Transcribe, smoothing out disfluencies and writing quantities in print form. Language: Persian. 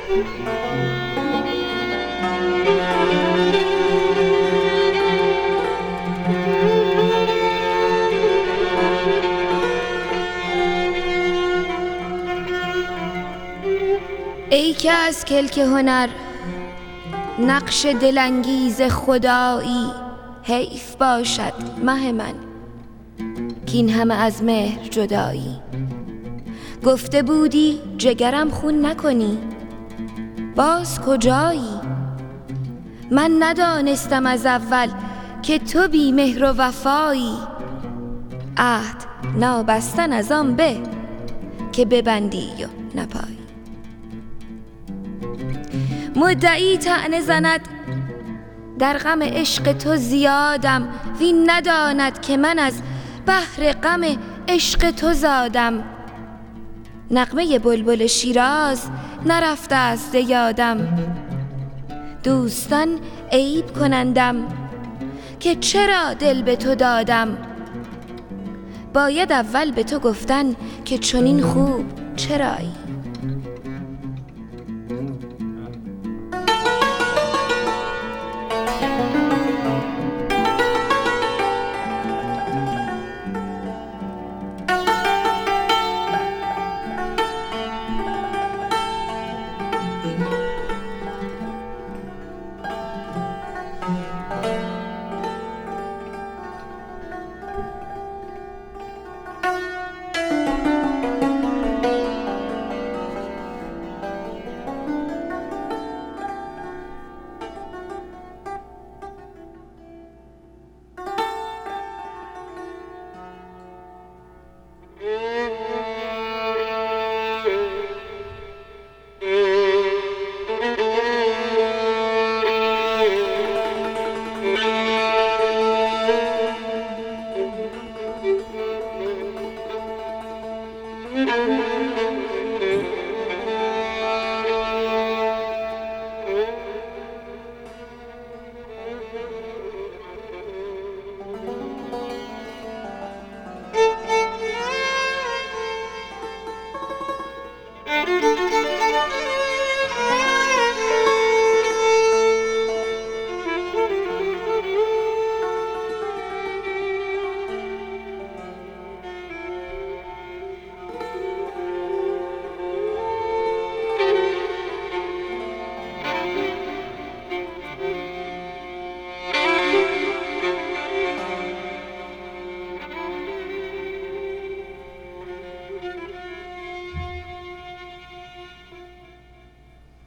ای که از کلک هنر نقش دلانگیز خدایی، حیف باشد مه من کین همه از مهر جدایی. گفته بودی جگرم خون نکنی، باز کجایی؟ من ندانستم از اول که تو بی مهر و وفایی. عهد نابستن از آن به که ببندی و نپایی. مدعی طعنه زند در غم عشق تو زیادم، وین نداند که من از بحر غم عشق تو زادم. نغمه بلبل شیراز نرفته است یادم، دوستان عیب کنندم که چرا دل به تو دادم. باید اول به تو گفتن که چنین خوب چرایی.